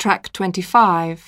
Track 25.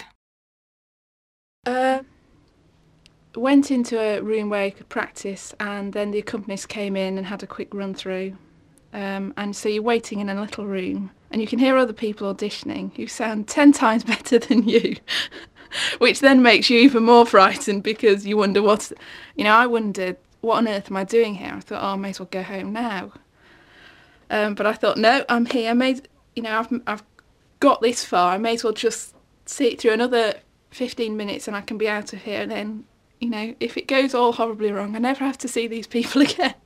Went into a room where you could practice, and then the accompanist came in and had a quick run through. And so you're waiting in a little room, and you can hear other people auditioning who sound 10 times better than you, which then makes you even more frightened because you wonder I wondered, what on earth am I doing here? I thought, oh, I may as well go home now. But I thought, no, I'm here. I've got this far. I may as well just see it through another 15 minutes and I can be out of here. And then, if it goes all horribly wrong, I never have to see these people again.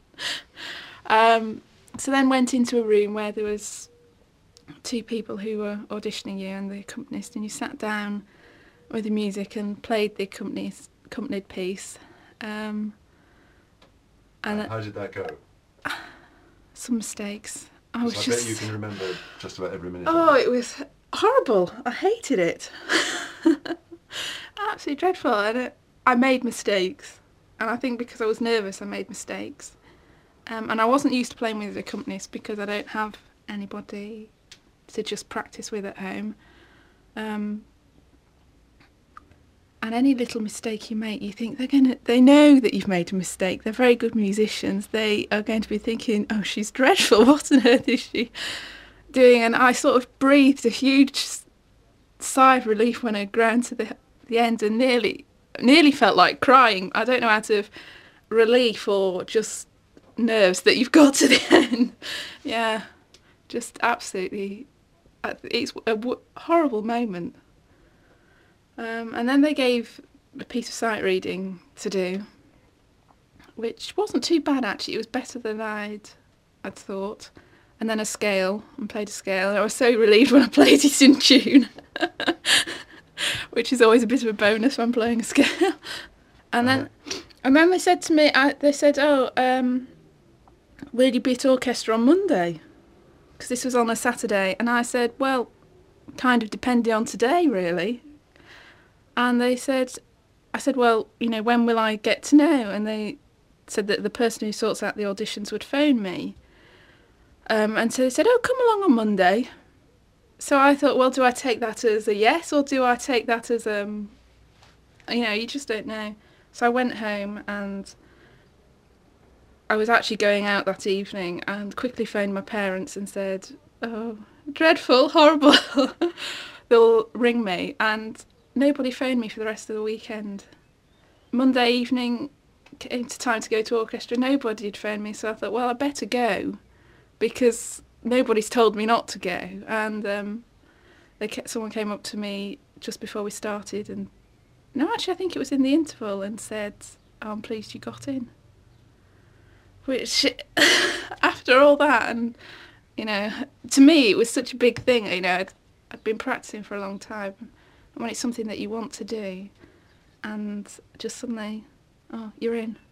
So then went into a room where there was 2 people who were auditioning you and the accompanist, and you sat down with the music and played the accompanied piece. And how did that go? Some mistakes. I bet you can remember just about every minute. Oh, it was horrible. I hated it. Absolutely dreadful. I made mistakes, and I think because I was nervous I made mistakes. And I wasn't used to playing with the accompanist because I don't have anybody to just practice with at home. And any little mistake you make, you think they know that you've made a mistake. They're very good musicians. They are going to be thinking, oh, she's dreadful. What on earth is she doing? And I sort of breathed a huge sigh of relief when I ground to the end and nearly felt like crying. I don't know out of relief or just nerves that you've got to the end. Yeah, just absolutely, it's a horrible moment. And then they gave a piece of sight reading to do, which wasn't too bad actually. It was better than I'd thought. And then a scale, and played a scale. I was so relieved when I played it in tune, which is always a bit of a bonus when playing a scale. And then they said to me, will you be at orchestra on Monday? Because this was on a Saturday. And I said, well, kind of depending on today, really. And I said, well, when will I get to know? And they said that the person who sorts out the auditions would phone me. And so they said, oh, come along on Monday. So I thought, well, do I take that as a yes, or do I take that as, you just don't know. So I went home, and I was actually going out that evening and quickly phoned my parents and said, oh, dreadful, horrible. They'll ring me. And nobody phoned me for the rest of the weekend. Monday evening came to time to go to orchestra. Nobody had phoned me, so I thought, well, I better go because nobody's told me not to go. And someone came up to me just before we started, and no, actually, I think it was in the interval, and said, oh, I'm pleased you got in. Which, after all that, and to me, it was such a big thing. I'd been practicing for a long time. When it's something that you want to do and just suddenly, oh, you're in.